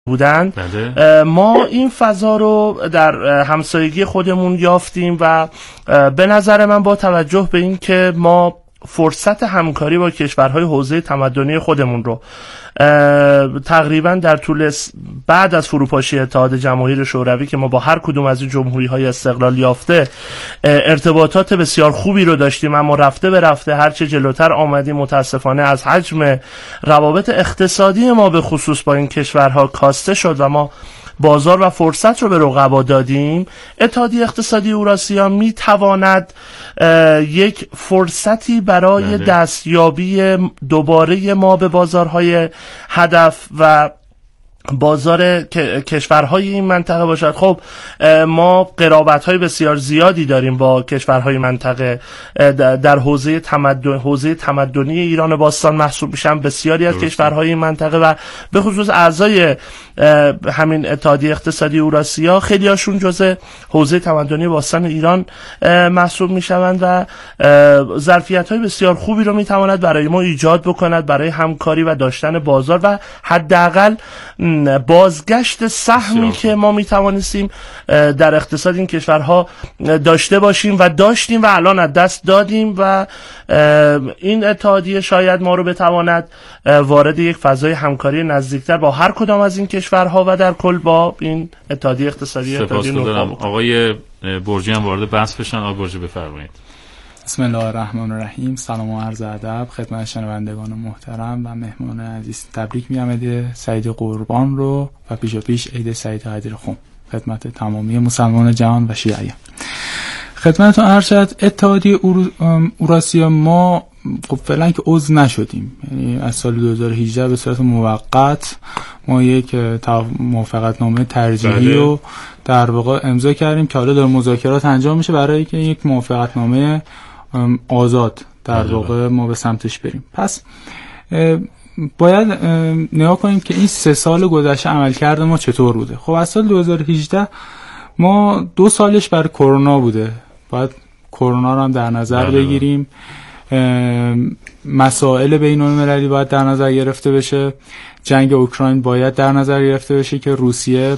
بودن. ما این فضا رو در همسایگی خودمون یافتیم و به نظر من با توجه به این که ما فرصت همکاری با کشورهای حوزه تمدنی خودمون رو تقریبا در طول بعد از فروپاشی اتحاد جماهیر شوروی که ما با هر کدوم از این جمهوری‌های استقلال یافته ارتباطات بسیار خوبی رو داشتیم، اما رفته به رفته هرچه جلوتر آمدیم متاسفانه از حجم روابط اقتصادی ما به خصوص با این کشورها کاسته شد و ما بازار و فرصت رو به رقبا دادیم. اتحادیه اقتصادی اوراسیا می تواند یک فرصتی برای دستیابی دوباره ما به بازارهای هدف و بازار کشورهای این منطقه باشد. خب ما قرابت‌های بسیار زیادی داریم با کشورهای منطقه، در حوزه تمدنی ایران باستان محسوب میشن بسیاری از کشورهای این منطقه و به خصوص اعضای همین اتحادیه اقتصادی اوراسیا خیلی هاشون جزء حوزه تمدنی باستان ایران محسوب میشوند و ظرفیت‌های بسیار خوبی رو میتواند برای ما ایجاد بکند برای همکاری و داشتن بازار و حداقل بازگشت سهمی که ما میتوانستیم در اقتصاد این کشورها داشته باشیم و داشتیم و الان از دست دادیم و این اتحادیه شاید ما رو بتواند وارد یک فضای همکاری نزدیکتر با هر کدام از این کشورها و در کل با این اتحادیه اقتصادی آقای برجی هم وارد بحث بشن. آقای برجی بفرمایید. بسم الله الرحمن الرحیم. سلام و عرض ادب خدمت شنوندگان محترم و مهمان عزیز. تبریک میگم عید سعید قربان رو و پیش عید سعید قدیر خون خدمت تمامی مسلمان جهان و شیعیان. خدمتتون عرض شد اتحادیه اوراسیا ما خب فعلا که عضو نشدیم، یعنی از سال 2018 به صورت موقت ما یک موافقت نامه ترجیحی رو در واقع امضا کردیم که حالا در مذاکرات انجام میشه برای که یک موافقت نامه آزاد در واقع ما به سمتش بریم. پس باید نگاه کنیم که این 3 سال گذشته عملکرد ما چطور بوده. خب از سال 2018 ما 2 سالش برای کرونا بوده، باید کرونا رو هم در نظر بگیریم، مسائل بین المللی باید در نظر گرفته بشه، جنگ اوکراین باید در نظر گرفته بشه که روسیه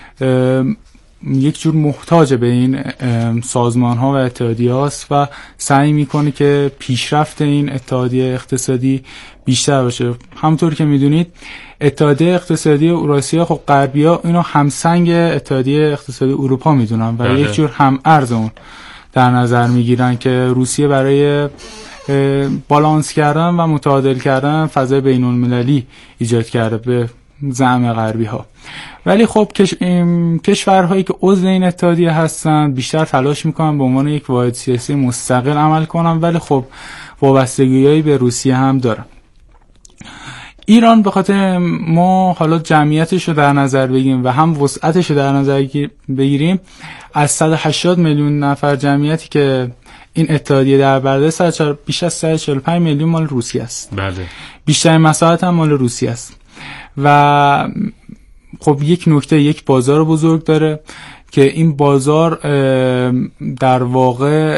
یک جور محتاج به این سازمان ها و اتحادیه هاست و سعی میکنه که پیشرفت این اتحادیه اقتصادی بیشتر باشه. همونطور که میدونید اتحادیه اقتصادی اوراسیا خب غربی‌ها اینو همسنگ اتحادیه اقتصادی اروپا میدونن و یک جور هم ارز اون در نظر میگیرن که روسیه برای بالانس کردن و متعادل کردن فضای بین المللی ایجاد کرده به زعم غربی ها. ولی خب کشورهایی که عضو این اتحادیه هستن بیشتر تلاش میکنن به عنوان یک واحد سیاسی مستقل عمل کنن، ولی خب وابستگی‌هایی به روسیه هم دارن. ایران به خاطر ما حالا جمعیتش رو در نظر بگیریم و هم وسعتش رو در نظر بگیریم، از 180 میلیون نفر جمعیتی که این اتحادیه در بر داره بیش از 145 میلیون مال روسیه است. بله. بیشتر مساحت هم مال روسیه است و خب یک بازار بزرگ داره که این بازار در واقع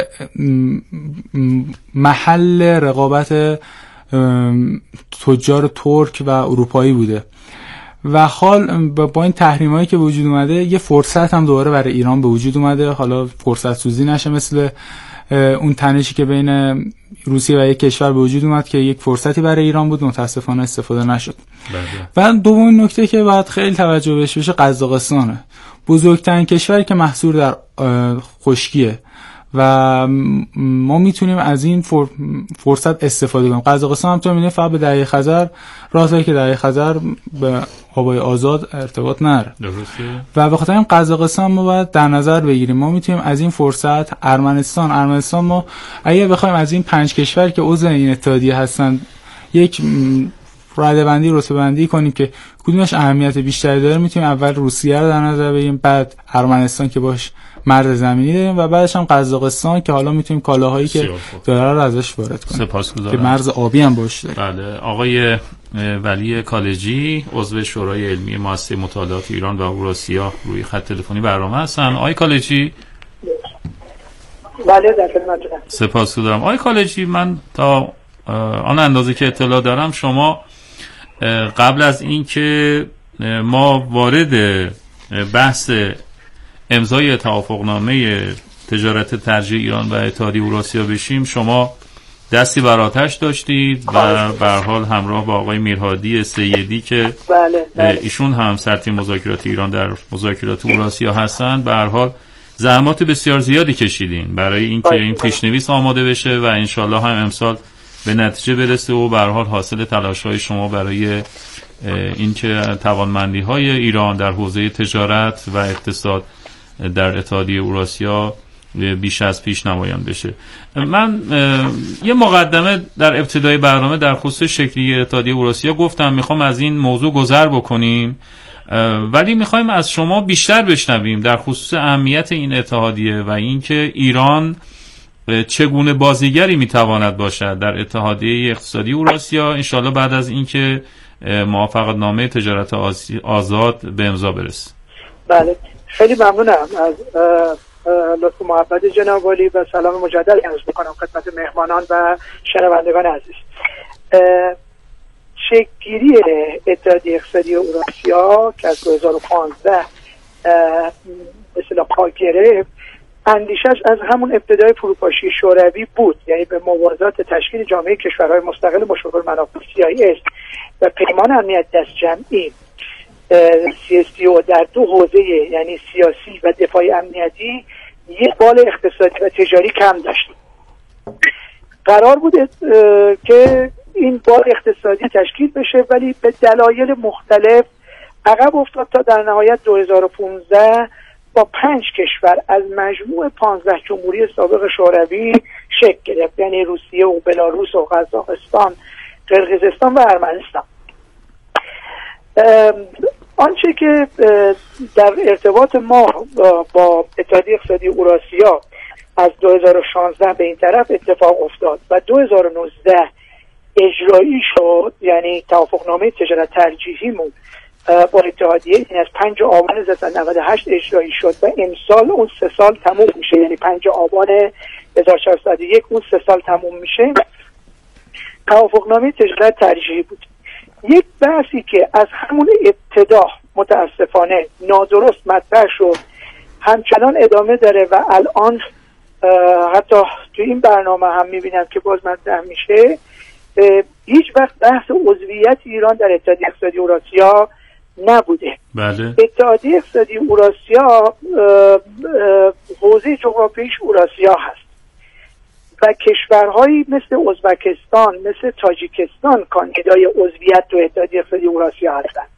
محل رقابت تجار ترک و اروپایی بوده و حال با این تحریمایی که وجود اومده یه فرصت هم دوباره برای ایران به وجود اومده. حالا فرصت سوزی نشه مثل اون تنشی که بین روسیه و یک کشور به وجود اومد که یک فرصتی برای ایران بود، متاسفانه استفاده نشد. و دومین نکته که باید خیلی توجه بهش بشه قزاقستانه، بزرگترین کشوری که محصور در خشکیه و ما میتونیم از این فرصت استفاده کنیم. قزاقستان هم تو می‌بینید فقط به دریای خزر راه داره که دریای خزر به آبای آزاد ارتباط نداره و به خاطر این قزاقستان ما باید در نظر بگیریم. ما میتونیم از این فرصت ارمنستان ما اگه بخوایم از این 5 کشور که عضو این اتحادیه هستن یک رتبه‌بندی کنیم که کدومش اهمیت بیشتری داره، میتونیم اول روسیه رو در نظر بگیریم، بعد ارمنستان که باش مرز زمینی داریم و بعدش هم قزاقستان که حالا میتونیم کالاهایی که داره رو ازش وارد کنیم. سپاسگزارم. که مرز آبی هم باش داره. بله. آقای ولی کالجی عضو شورای علمی مؤسسه مطالعات ایران و اوراسیا روی خط تلفنی برنامه هستن. آقای کالجی. بله در خدمتتونم. سپاسگزارم. آقای کالجی، من تا آن اندازه که اطلاع دارم شما قبل از این که ما وارد بحث امضای توافقنامه تجارت ترجیحی ایران و اتحادیه اوراسیا بشیم، شما دستی بر آتش داشتید و به هر حال همراه با آقای میرهادی سیدی که بله. ایشون هم سرتیم مذاکرات ایران در مذاکرات اوراسیا هستند، به هر حال زحمات بسیار زیادی کشیدین برای اینکه این پیشنویس آماده بشه و انشالله هم امسال به نتیجه برسه و به هر حال حاصل تلاش‌های شما برای اینکه توانمندی‌های ایران در حوزه تجارت و اقتصاد در اتحادیه اوراسیا بیش از پیش نمایان بشه. من یه مقدمه در ابتدای برنامه در خصوص شکلی اتحادیه اوراسیا گفتم میخوام از این موضوع گذر بکنیم، ولی میخوایم از شما بیشتر بشنویم در خصوص اهمیت این اتحادیه و اینکه ایران چگونه بازیگری میتواند باشد در اتحادیه اقتصادی اوراسیا انشالله بعد از اینکه موافقتنامه تجارت آزاد به امضا برسه. بله، خیلی ممنونم از لطف و محبت جناب عالی و سلام مجدد عرض می‌کنم خدمت مهمانان و شنوندگان عزیز. شکل‌گیری اتحادیه اقتصادی اوراسیا که از 2015 به اصطلاح پا گرفت، اندیشش از همون ابتدای فروپاشی شوروی بود، یعنی به موازات تشکیل جامعه کشورهای مستقل مشغول منافع CIS و پیمان امنیت دست جمعی CSTO در دو حوزه یعنی سیاسی و دفاعی امنیتی یک بال اقتصادی و تجاری کم داشت. قرار بود که این بال اقتصادی تشکیل بشه، ولی به دلایل مختلف عقب افتاد تا در نهایت 2015 با 5 کشور از مجموع 15 جمهوری سابق شوروی شکل گرفت، یعنی روسیه و بلاروس و قزاقستان، قرقیزستان و ارمنستان. آنچه که در ارتباط ما با اتحادیه اقتصادی اوراسیا از 2016 به این طرف اتفاق افتاد و 2019 اجرایی شد، یعنی توافقنامه تجارت ترجیحیمون با اتحادیه این از 5 آبان 1998 اجرایی شد و امسال اون 3 سال تموم میشه، یعنی 5 آبان 1401 اون 3 سال تموم میشه. توافقنامه تجارت ترجیحی بود. یک بحثی که از همون ابتدا متاسفانه نادرست مطرح شد همچنان ادامه داره و الان حتی تو این برنامه هم میبینم که باز مطرح میشه، هیچ وقت بحث عضویت ایران در اتحادیه اقتصادی اوراسیا نبوده. بله. اتحادیه اقتصادی اوراسیا حوزه جغرافیاییش اوراسیا هست و کشورهایی مثل ازبکستان، مثل تاجیکستان کاندیدای عضویت تو اتحادیه اقتصادی اوراسیا هستند.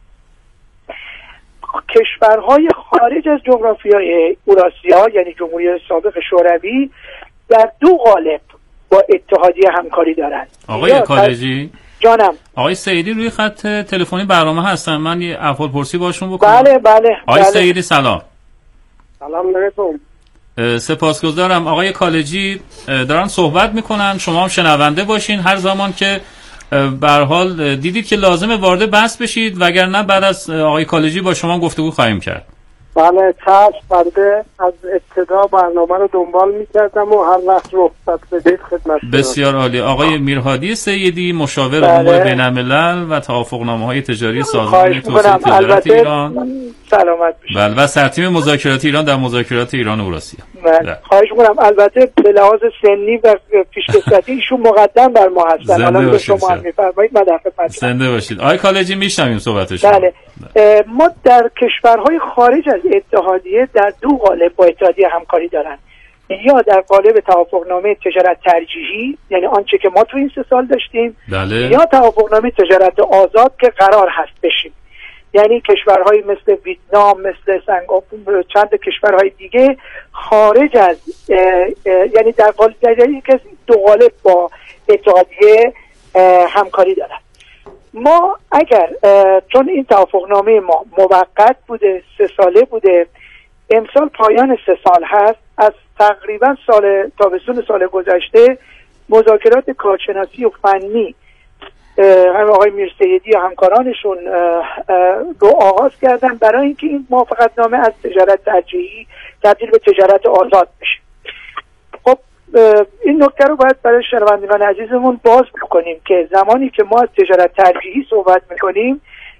کشورهای خارج از جغرافیای اوراسیا یعنی جمهوری سابق شوروی در دو قالب با اتحادیه همکاری دارند. آقای کالجی، جانم. آقای سیدی روی خط تلفنی برنامه هستن، من یه احوالپرسی باشون بکنم. بله. آقای سیدی سلام. سلام علیکم. سپاسگزارم. آقای کالجی دارن صحبت میکنن، شما هم شنونده باشین. هر زمان که به هر حال دیدید که لازمه وارد بحث بشید، وگرنه بعد از آقای کالجی با شما گفتگو خواهیم کرد. بله چشم، بنده از ابتدا برنامه رو دنبال میکردم و هر وقت رخصت بدید خدمت. بسیار عالی. آقای میرهادی سیدی، مشاور امور بین‌الملل و توافقنامه‌های تجاری سازمان توسعه تجارت ایران. سلامت باشید. بله، و سرتیم مذاکرات ایران در مذاکرات ایران اوراسیا. بله. خواهش می‌کنم. البته به لحاظ سنی و پیشکسوتی ایشون مقدم بر ما هستن. الان شما هم می‌فرمایید من در خدمتتون. زنده باشید. آقای کالجی میشنویم صحبتشون. بله. ما در کشورهای خارج از اتحادیه در دو قالب با اتحادیه همکاری دارن، یا در قالب توافقنامه تجارت ترجیحی یعنی آنچه که ما تو این 3 سال داشتیم، بله. یا توافقنامه تجارت آزاد که قرار هست بشیم، یعنی کشورهای مثل ویتنام، مثل سنگاپور، چند کشورهای دیگه خارج از یعنی در قالب که دو قالب با اتحادیه همکاری دارن. ما اگر چون این توافقنامه ما موقت بوده، 3 ساله بوده، امسال پایان 3 سال هست، از تقریبا تابستون سال گذشته مذاکرات کارشناسی و فنی هم آقای میرسیدی و همکارانشون رو آغاز کردن برای اینکه این موافقتنامه از تجارت ترجیحی تبدیل به تجارت آزاد بشه. خب این نکته رو باید برای شنوندگان عزیزمون باز بکنیم که زمانی که ما از تجارت ترجیحی صحبت میکنیم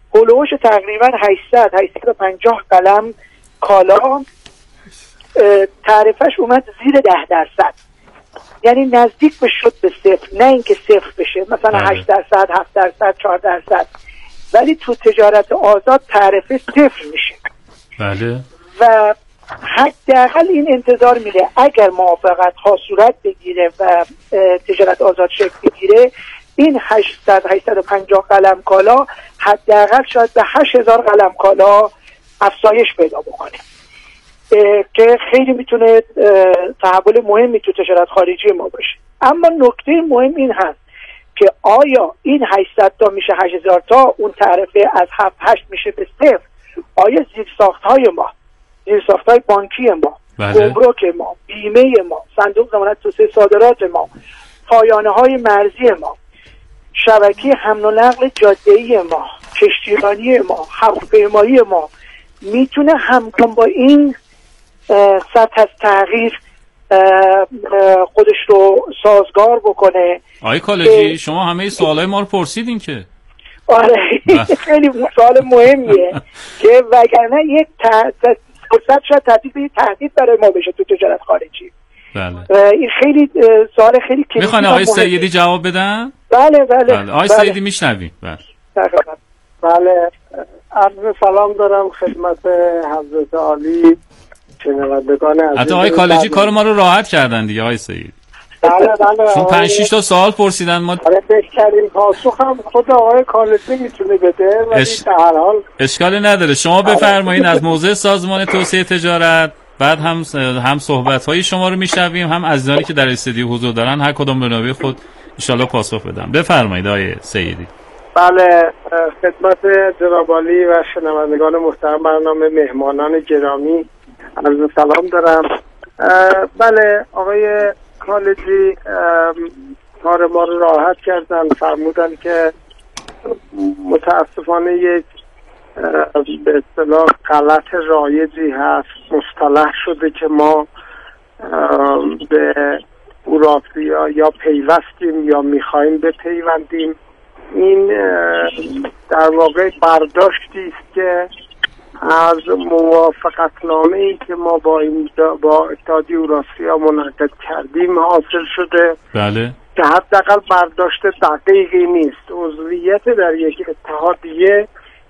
هولوش تقریبا 850 قلم کالا تعرفش اومد زیر 10%، یعنی نزدیک به شد به صفر، نه اینکه صفر بشه مثلا 8%، 7%، 4%، ولی تو تجارت آزاد تعرفه صفر میشه. بله. و حداقل این انتظار میره اگر موافقت ها صورت بگیره و تجارت آزاد شکل بگیره، این 850 قلم کالا حداقل شاید به 8000 قلم کالا افزایش پیدا بکنه که خیلی میتونه تحول مهمی تو تجارت خارجی ما باشه. اما نکته مهم این هست که آیا این 800 تا میشه 8000 تا، اون تعرفه از 7-8 میشه به 0، آیا زیرساخت‌های ما، زیرساخت‌های بانکی ما، گمرک ما، بیمه ما، صندوق ضمانت توسعه صادرات ما، پایانه‌های مرزی ما، شبکه حمل و نقل جاده‌ای ما، کشتیرانی ما، هواپیمایی ما میتونه همگام با این سطح از تغییر خودش رو سازگار بکنه؟ آقای کالجی شما همه سوالای ما رو پرسیدین که. آره خیلی سوال مهمیه که وگرنه یک فرصت شاید تبدیل به تهدید برای ما بشه تو تجارت خارجی. بله. این خیلی سوال خیلی کلیدی. میخوان آقای سیدی جواب بدن؟ بله. آقای سیدی میشنویم. بله. عرض سلام دارم خدمت حضرت عالی، شنوندگان عزیز. حتی آقای کالجی کار ما رو راحت کردن دیگه آقای سیدی. بله. چون 5-6 تا سوال پرسیدن ما. آره بهترین پاسخ هم خود آقای کالجی میتونه بده، ولی در هر حال اشکالی نداره. شما بفرمایید از موضع سازمان توسعه تجارت، بعد هم صحبت‌های شما رو میشنویم، هم عزیزانی که در استودیو حضور دارن هر کدوم به نوبه خود ان شاءالله پاسخ بدن. بفرمایید آقای سیدی. بله، خدمت جناب عالی و شنوندگان محترم برنامه، مهمانان گرامی عرض سلام دارم. بله آقای کالجی کار ما رو راحت کردن، فرمودن که متاسفانه یک به اصطلاح غلط رایجی هست، مصطلح شده که ما به اوراسیا یا پیوستیم یا میخوایم بپیوندیم. این در واقع برداشتی است که از موافقتنامه‌ای که ما با اتحادیه اوراسیا منعقد کردیم حاصل شده. بله. که حداقل برداشت دقیقی نیست. عضویت در یک اتحادیه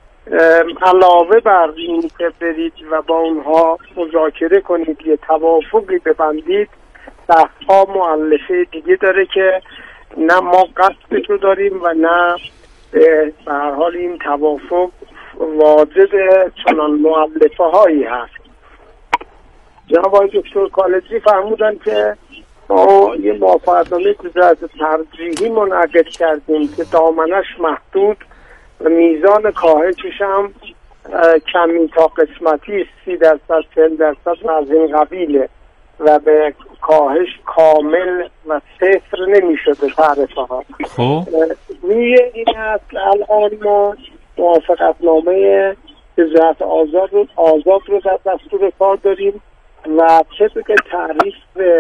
علاوه بر این که برید و با اونها مذاکره کنید، یه توافقی ببندید، ده‌ها مؤلفه دیگه داره که نه ما قصدش رو داریم و نه به هر حال این توافق واجد چنان مؤلفه هایی هست. جناب آقای دکتر کالجی فرمودن که ما یه موافقتنامه تجارت ترجیحی منعقد کردیم که دامنش محدود و میزان کاهشش هم کمی تا قسمتی 30%، 40% و از این قبیله و به کاهش کامل و صفر نمی شده تعرفه ها. خب روی این هست الان ما موافقتنامه تجارت آزاد رو در دستور کار داریم و طبق تعریف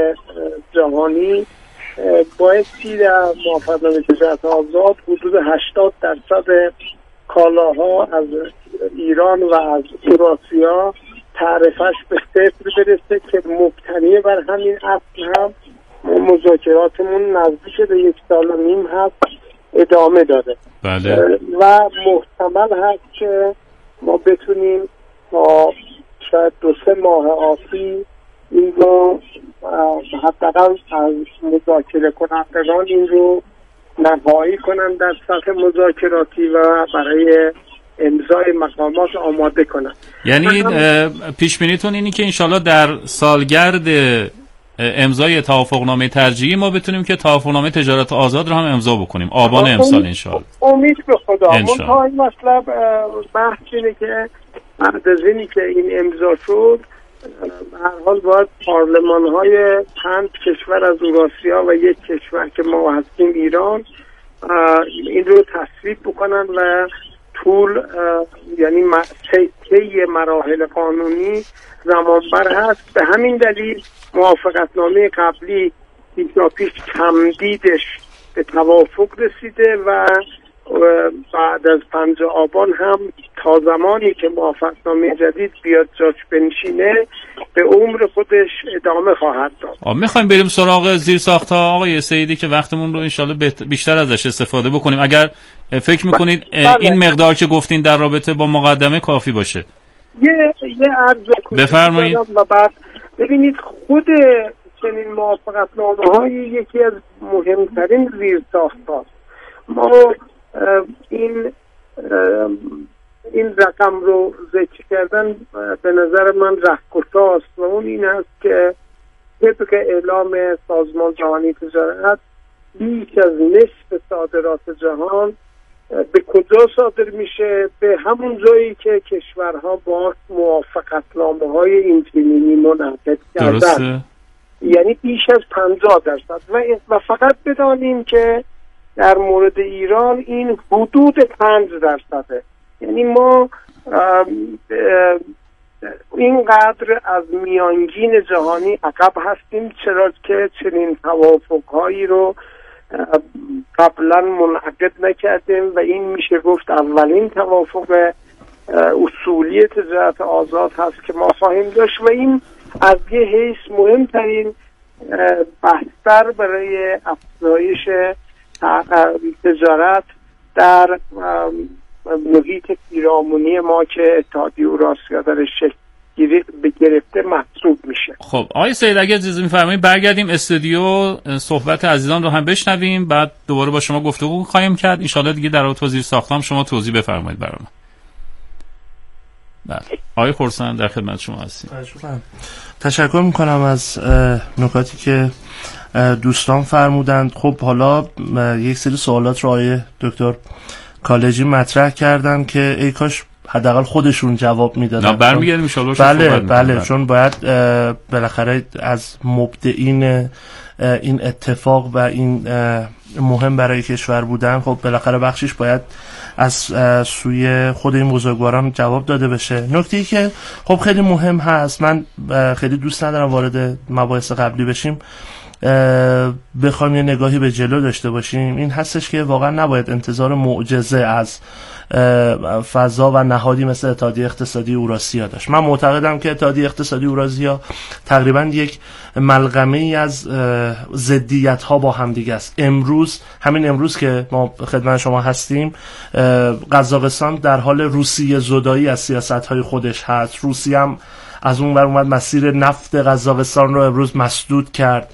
جهانی بایستی در موافقتنامه تجارت آزاد حدود 80% کالاها از ایران و از اوراسیا تعرفش به صفر برسه که مبتنی بر همین اصل هم مذاکراتمون نزدیک به 1.5 سال هست ادامه داره. بله. و محتمل هست که ما بتونیم تا شاید 2-3 ماه آتی این رو حداقل از مذاکره کنندگان این رو نهایی کنند در سطح مذاکراتی و برای امضای مقامات آماده کنند. یعنی پیش بینیتون اینی که انشالله در سالگرد امضای توافقنامه ترجیحی ما بتونیم که توافقنامه تجارت آزاد رو هم امضا بکنیم آبان امسال انشالله. امید به خدا. منتها این مطلب بحث اینه که بعد از اینی که این امضا شد هر حال باید پارلمان‌های 5 کشور از اوراسیا و 1 کشور که ما هستیم ایران این رو تصویب بکنن و طول یعنی طی مراحل قانونی زمانبر هست. به همین دلیل موافقتنامه قبلی پیش تمدیدش به توافق رسیده و بعد از 5 آبان هم تا زمانی که موافقتنامه جدید بیاد جاش بنشینه به عمر خودش ادامه خواهد داد. میخوایم بریم سراغ زیرساخت‌ها آقای سیدی که وقتمون رو انشالله بیشتر ازش استفاده بکنیم. اگر فکر میکنید این مقدار که گفتین در رابطه با مقدمه کافی باشه. یه عرض بفرمایید. و بعد ببینید خود چنین موافقتنامه‌های یکی از مهمترین زیرساخت‌هاست. ما این رقم رو ذکر کردن به نظر من رهگشاست و اون این است که طبق اعلام سازمان جهانی تجارت بیش از نصف صادرات جهان به کجا صادر میشه؟ به همون جایی که کشورها با موافقتنامه‌های اینچنینی منعقد کردن، یعنی بیش از 50%. و فقط بدانیم که در مورد ایران این حدود 5%. یعنی ما اینقدر از میانگین جهانی عقب هستیم، چرا که چنین توافقهایی رو قبلا منعقد نکردیم و این میشه گفت اولین توافق اصولی تجارت آزاد هست که ما خواهیم داشت و این از یه حیث مهمترین بستر برای افزایش تجارت در محیط پیرامونی ما که اتحادیه اوراسیا درش شکل گرفته محسوب میشه. خب آقای سید اگه اجازه می‌فرمایید برگردیم استودیو صحبت عزیزان رو هم بشنویم، بعد دوباره با شما گفتگو خواهیم کرد ان شاءالله دیگه در رابطه با زیرساخت‌ها شما توضیح بفرمایید برام. بله آقای خرسند در خدمت شما هستیم. تشکر میکنم از نکاتی که دوستان فرمودند. خب حالا یک سری سوالات رو آقای دکتر کالجی مطرح کردن که ای کاش حداقل خودشون جواب میدادن. برمیگردیم ان شاءالله. بله چون باید بالاخره از مبدعین این اتفاق و این مهم برای کشور بودن، خب بالاخره بخشش باید از سوی خود این بزرگواران جواب داده بشه. نکته‌ای که خب خیلی مهم هست، من خیلی دوست ندارم وارد مباحث قبلی بشیم، بخوایم یه نگاهی به جلو داشته باشیم، این هستش که واقعا نباید انتظار معجزه از فضا و نهادی مثل اتحادیه اقتصادی اوراسیا داشت. من معتقدم که اتحادیه اقتصادی اوراسیا تقریبا یک ملغمه ای از ضدیت ها با هم دیگه است. همین امروز که ما خدمت شما هستیم، قزاقستان در حال روسیه زدایی از سیاست های خودش هست. روسیه هم از اون ور اومد مسیر نفت قزاقستان رو امروز مسدود کرد.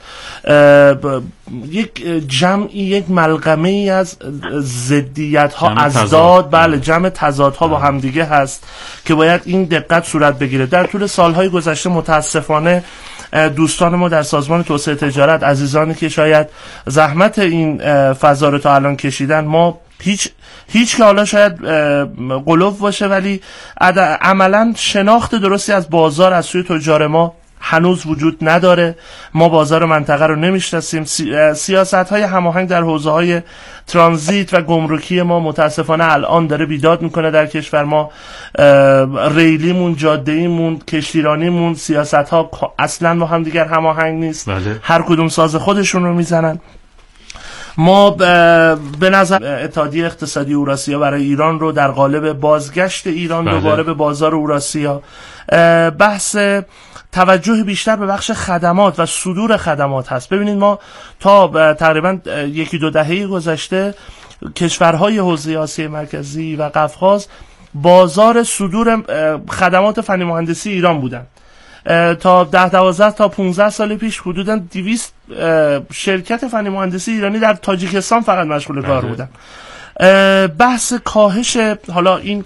یک ملغمه ای از ضدیت ها، ازداد، بله جمع تضادها با هم دیگه هست که باید این دقت صورت بگیره. در طول سالهای گذشته متاسفانه دوستان ما در سازمان توسعه تجارت، عزیزانی که شاید زحمت این فضا رو تا الان کشیدن، ما هیچ که حالا شاید قلوب باشه ولی عملا شناخت درستی از بازار از سوی تجار ما هنوز وجود نداره. ما بازار منطقه رو نمیشناسیم. سیاست‌های هماهنگ در حوزه‌های ترانزیت و گمرکی ما متاسفانه الان داره بیداد میکنه در کشور ما. ریلیمون، جاده‌ایمون، کشتیرانیمون، سیاست‌ها اصلا با هم دیگر هماهنگ نیست. بله. هر کدوم ساز خودشون رو میزنن. ما به نظر اتحادیه اقتصادی اوراسیا برای ایران رو در قالب بازگشت ایران دوباره به بازار اوراسیا، بحث توجه بیشتر به بخش خدمات و صدور خدمات هست. ببینید ما تا تقریبا 1-2 دهه گذشته کشورهای حوزه آسیای مرکزی و قفقاز بازار صدور خدمات فنی مهندسی ایران بودن. تا 10-12 تا 15 سال پیش حدوداً 200 شرکت فنی مهندسی ایرانی در تاجیکستان فقط مشغول کار بودن. بحث کاهش حالا این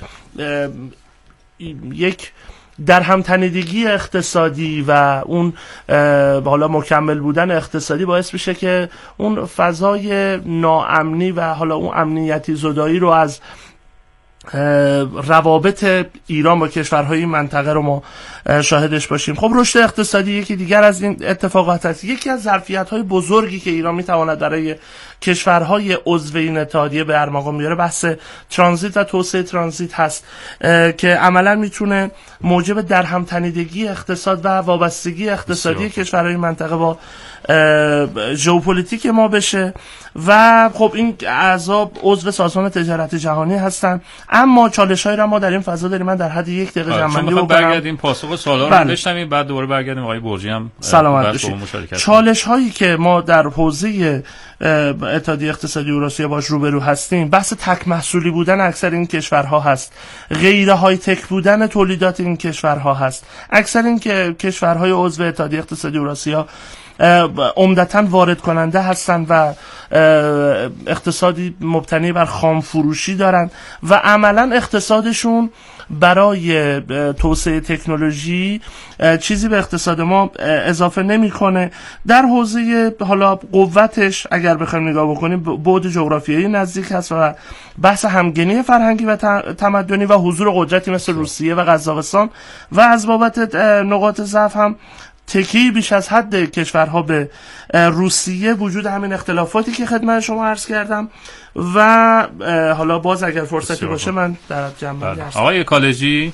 یک در همتنیدگی اقتصادی و اون حالا مکمل بودن اقتصادی باعث میشه که اون فضای ناامنی و حالا اون امنیتی زدایی رو از روابط ایران با کشورهای منطقه رو ما شاهدش باشیم. خب رشد اقتصادی یکی دیگر از این اتفاقات است. یکی از ظرفیت‌های بزرگی که ایران میتواند برای کشورهای عضو این اتحادیه به ارمغان میاره بحث ترانزیت و توسعه ترانزیت هست که عملا میتونه موجب درهمتنیدگی اقتصاد و وابستگی اقتصادی کشورهای منطقه با ژئوپلیتیک ما بشه و خب این اعضا عضو سازمان تجارت جهانی هستن. اما چالش‌هایی را ما در این فضا داریم. من در حد یک دقیقه جمع‌بندی بکنم. برگردیم پاسخ سوالا رو بشنویم، بعد دوباره برگردیم آقای برجی هم سلامت باشید. چالش‌هایی که ما در حوزه اتحادیه اقتصادی اوراسیا باش روبرو هستیم، بحث تک محصولی بودن اکثر این کشورها هست، غیر های تک بودن تولیدات این کشورها هست. اکثر این که کشورهای عضو اتحادیه اقتصادی اوراسیا عمدتاً وارد کننده هستند و اقتصادی مبتنی بر خام فروشی دارن و عملاً اقتصادشون برای توسعه تکنولوژی چیزی به اقتصاد ما اضافه نمیکنه. در حوزه حالا قوتش اگر بخوایم نگاه بکنیم، بعد جغرافیایی نزدیک هست و بحث همگنی فرهنگی و تمدنی و حضور قدرتی مثل روسیه و قزاقستان و از بابت نقاط ضعف هم تکی بیش از حد کشورها به روسیه، وجود همین اختلافاتی که خدمت شما عرض کردم و حالا باز اگر فرصتی باشه من در جنبندی هستم. آقای کالجی.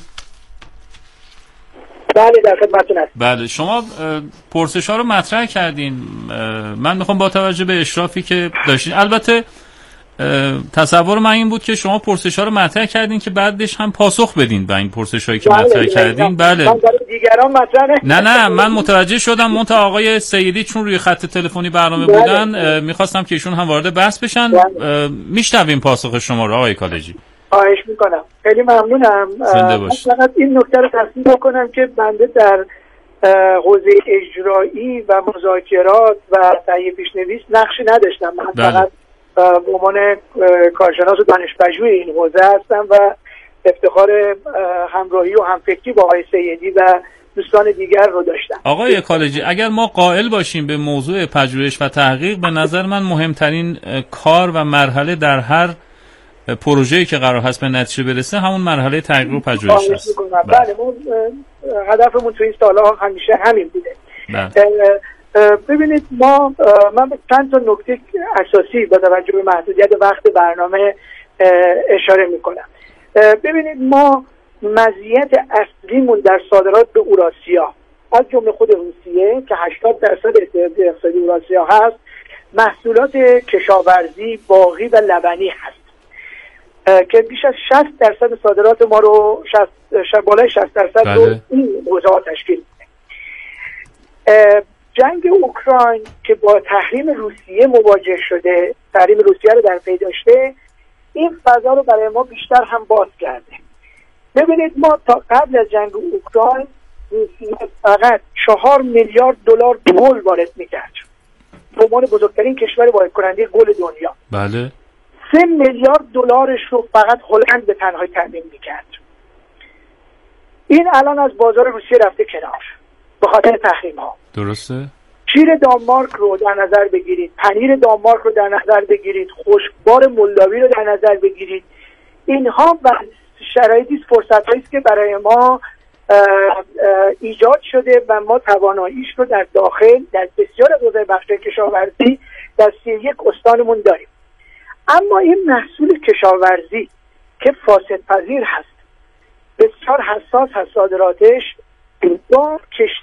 بله در خدمتتون هستم. بله شما پرسش‌ها رو مطرح کردین. من میخوام با توجه به اشرافی که داشتین، البته تصور من این بود که شما پرسش‌ها رو مطرح کردین که بعدش هم پاسخ بدین به این پرسش‌هایی که مطرح کردین. بله دیگران مطرح نه من متوجه شدم. منتها آقای سیدی چون روی خط تلفنی برنامه بودن میخواستم که ایشون هم وارد بحث بشن. میشنویم پاسخ شما رو آقای کالجی. خواهش میکنم. خیلی ممنونم. فقط این نکته رو تصحیح بکنم که بنده در حوزه اجرایی و مذاکرات و تهیه پیشنویس نقشی نداشتم. من فقط به عنوان کارشناس و دانشپژوه این حوزه هستم و افتخار همراهی و همفکری با آقای سیدی و دوستان دیگر رو داشتم. آقای کالجی اگر ما قائل باشیم به موضوع پژوهش و تحقیق، به نظر من مهمترین کار و مرحله در هر پروژه‌ای که قرار هست به نتیجه برسه همون مرحله تحقیق و پژوهش است. بله هدفمون تو این سال‌ها همیشه همین بوده. ببینید من به چند تا نکته اساسی با توجه به محدودیت وقت برنامه اشاره میکنم. ببینید ما مزیت اصلیمون در صادرات به اوراسیا از جمله خود روسیه که 80% اتحادیه اقتصادی اوراسیا هست، محصولات کشاورزی، باغی و لبنی هست که بیش از 60% صادرات ما رو بالای 60% رو این حوزه‌ها تشکیل میده. جنگ اوکراین که با تحریم روسیه مواجه شده، تحریم روسیه رو در پی داشته، این فضا رو برای ما بیشتر هم باز کرده. ببینید ما تا قبل از جنگ اوکراین روسیه فقط 4 میلیارد دلار گل وارد میکرد، به عنوان بزرگترین کشور وارد کننده گل دنیا. بله 3 میلیارد دلارش رو فقط هلند به تنهایی تامین میکرد. این الان از بازار روسیه رفته کنار به خاطر تحریم ها. درسته. شیر دانمارک رو در نظر بگیرید، پنیر دانمارک رو در نظر بگیرید، خشکبار مولداوی رو در نظر بگیرید. اینها شرایطی فرصت‌هایی است که برای ما ایجاد شده و ما تواناییش رو در داخل در بسیار از حوزه‌های بخش کشاورزی در 31 استانمون داریم. اما این محصول کشاورزی که فاسدپذیر هست، بسیار حساس هست صادراتش، با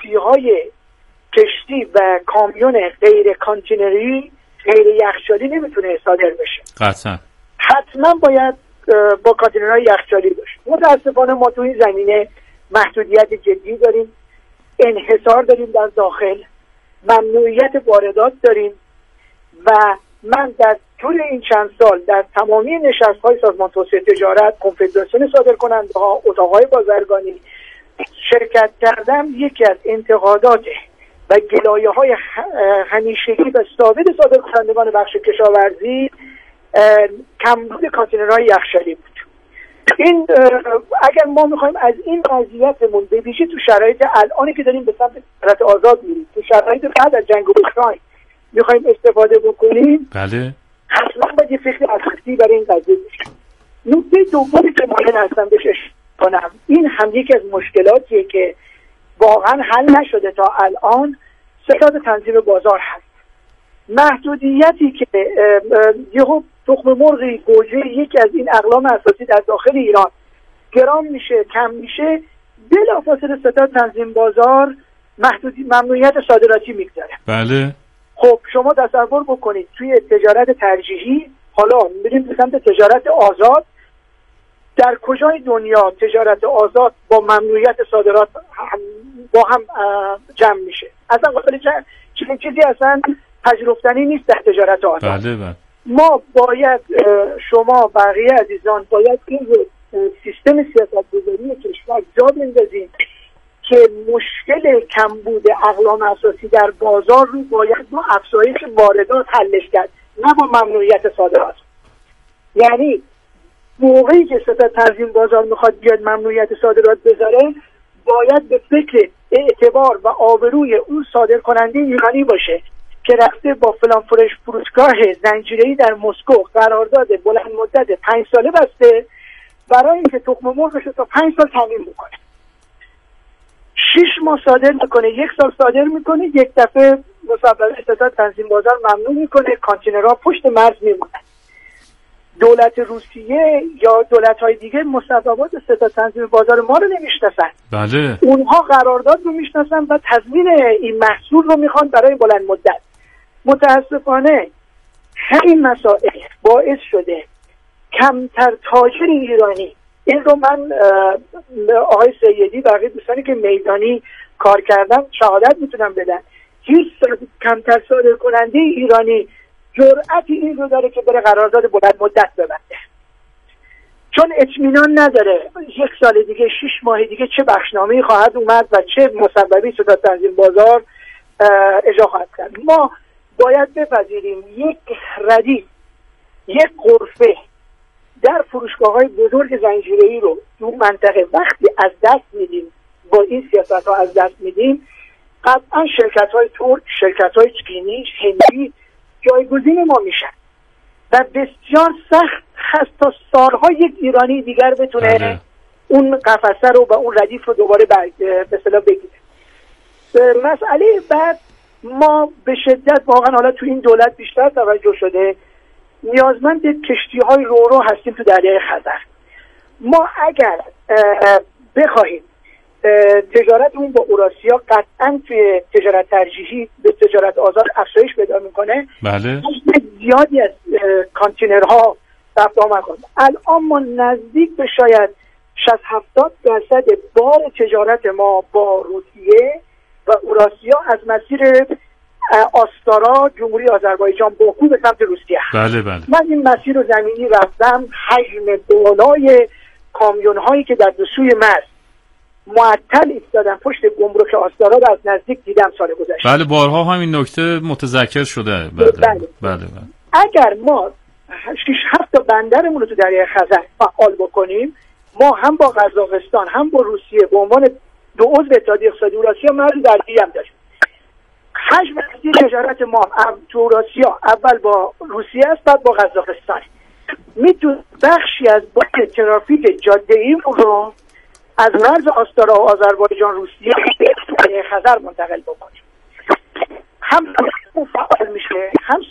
کشتی و کامیون غیر کانتینری غیر یخچالی نمیتونه صادر بشه. قطعا حتما باید با کانتینرهای یخچالی باشه. متاسفانه ما تو این زمینه محدودیت جدی داریم، انحصار داریم در داخل، ممنوعیت واردات داریم و من در طول این چند سال در تمامی نشست‌های سازمان توسعه تجارت، کنفدراسیون صادرکننده‌ها، اتاق‌های بازرگانی شرکت کردم. یکی از انتقادات و گلایه‌های همیشگی و ثابت صادرکنندگان بخش کشاورزی کمبود کانتینرهای یخچالی بود. این اگر ما می‌خوایم از این وضعیتمون به ویژه تو شرایط الانی که داریم به سمت تجارت آزاد میریم، تو شرایط بعد از جنگ اوکراین می‌خوایم استفاده بکنیم، بله حتما باید یه فکر اساسی برای این قضیه بشه. نکته دومی که مایل هستم بهش اشاره کنم، این هم یکی از مشکلاتیه که واقعا حل نشده تا الان، ستاد تنظیم بازار هست. محدودیتی که یهو تخم مرغی گوجه یکی از این اقلام اساسی در داخل ایران گران میشه، کم میشه، بلافاصله ستاد تنظیم بازار ممنوعیت صادراتی میگذاره. بله. خب شما تصور بکنید توی تجارت ترجیحی، حالا میریم به سمت تجارت آزاد، در کجای دنیا تجارت آزاد با ممنوعیت صادرات با هم جمع میشه؟ اصلا قابل چنین چیزی اصلا پذیرفتنی نیست در تجارت آزاد. بله بله. ما باید، شما بقیه عزیزان باید این سیستم سیاست‌گذاری کشور جا بندازیم که مشکل کمبود اقلام اساسی در بازار رو باید با افزایش واردات حلش کرد، نه با ممنوعیت صادرات. یعنی موقعی که ستاد تنظیم بازار میخواد بیاد ممنوعیت صادرات بذاره، باید به فکر اعتبار و آبروی اون صادر کننده ایرانی باشه که رفته با فلان فروشگاه زنجیره‌ای در مسکو قرارداد بلند مدت 5 ساله بسته برای اینکه تخم مرغش رو تا 5 سال تامین بکنه. 6 ماه صادر میکنه، 1 سال صادر میکنه، یک دفعه مصوبه ستاد تنظیم بازار ممنوع میکنه، کانتینرها پشت مرز میمونن. دولت روسیه یا دولت‌های دیگه مصوبات ستاد تنظیم بازار ما رو نمیشناسن. بله. اونها قرارداد رو میشناسن و تضمین این محصول رو میخوان برای بلند مدت. متاسفانه همین مسائل باعث شده کمتر تاجر ایرانی، این رو من آقای سیدی بقیه دوستانی که میدانی کار کردن شهادت میتونم بدن، هیچ کمتر صادر کننده ایرانی جرأت این رو داره که بره قرارداد بلند مدت ببنده، چون اطمینان نداره 1 سال دیگه 6 ماه دیگه چه بخشنامه‌ای خواهد اومد و چه مسببی ستاد تنظیم بازار اجرا خواهد کرد. ما باید بپذیریم یک ردیف، یک غرفه در فروشگاه‌های بزرگ زنجیره‌ای رو تو منطقه وقتی از دست میدیم، با این سیاست‌ها از دست میدیم، قطعا شرکت‌های ترک، شرکت‌های چینی، هندی جایگزین ما میشن و بسیار سخت هست تا سالها یک ایرانی دیگر بتونه اون قفسه رو و اون ردیف رو دوباره به اصطلاح بگیره. مسئله بعد، ما به شدت واقعا حالا تو این دولت بیشتر توجه شده، نیازمند کشتی‌های رو هستیم تو دریای خزر. ما اگر بخواهیم تجارتمون با اوراسیا قطعا توی تجارت ترجیحی به تجارت آزاد افزایش پیدا میکنه. بله. زیادی از کانتینرها رفت آمد کنه. الان ما نزدیک به شاید 60-70% بار تجارت ما با روسیه و اوراسیا از مسیر آستارا، جمهوری آذربایجان، باکو به سمت روسیه. بله بله. من این مسیر رو زمینی رفتم، حجم بالای کامیون هایی که در دو سوی مرز معطل ایستادن پشت گمرک آستارا رو از نزدیک دیدم سال گذشته. بله، بارها همین نکته متذکر شده. بله بله. بله. اگر ما 6-7 تا بندرمون رو تو دریای خزر فعال بکنیم، ما هم با قزاقستان هم با روسیه به عنوان 2 عضو اتحادیه اقتصادی اوراسیا مرز درگیری هم داریم. حجم تجارت ما تو اوراسیا اول با روسیه است، بعد با قزاقستان. میتونه بخشی از بار ترافیک جاده‌ای رو از مرز آستارا و آذربایجان روسیه به خزر منتقل بکنیم. هم فعال میشه،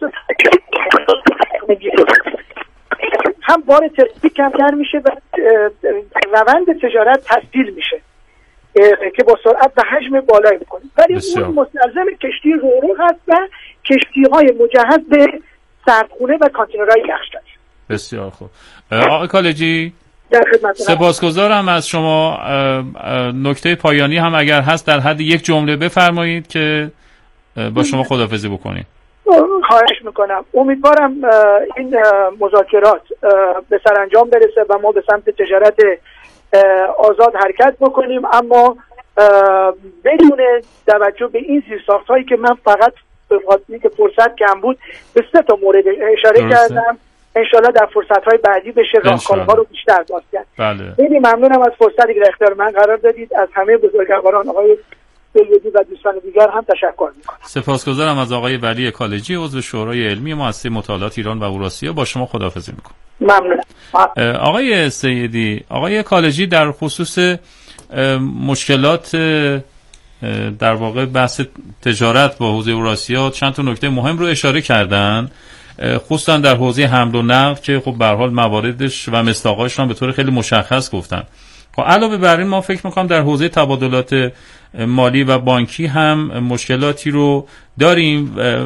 هم بار ترافیک کمتر میشه و روند تجارت تسهیل میشه که با سرعت و حجم بالایی بکنیم. ولی اون مستلزم کشتی رو هست و کشتی‌های مجهز به سردخونه و کانتینرهای یخچالی. بسیار خوب. آقای کالجی، سپاسگزارم از شما. نکته پایانی هم اگر هست در حد 1 جمله بفرمایید که با شما خداحافظی بکنیم. خواهش میکنم. امیدوارم این مذاکرات به سرانجام برسه و ما به سمت تجارت آزاد حرکت بکنیم، اما بدون توجه به این زیرساخت‌هایی که من فقط به خاطر که فرصت کم بود به 3 تا مورد اشاره کردم. انشالله در فرصت‌های بعدی بشه راهکارها رو بیشتر باز کرد. بله. خیلی ممنونم از فرصتی که در اختیار من قرار دادید. از همه بزرگواران آقای سیدی و دوستان دیگر هم تشکر می‌کنم. سپاسگزارم از آقای ولی کالجی، عضو شورای علمی مؤسسه مطالعات ایران و اوراسیا. با شما خداحافظی می‌کنم. ممنونم. آقای سیدی، آقای کالجی در خصوص مشکلات در واقع بحث تجارت با حوزه اوراسیا چند تا نکته مهم رو اشاره کردن، خصوصا در حوزه حمل و نقل که خب به هر حال مواردش و مصداقاش هم به طور خیلی مشخص گفتن. خب علاوه بر این ما فکر می‌کنم در حوزه تبادلات مالی و بانکی هم مشکلاتی رو داریم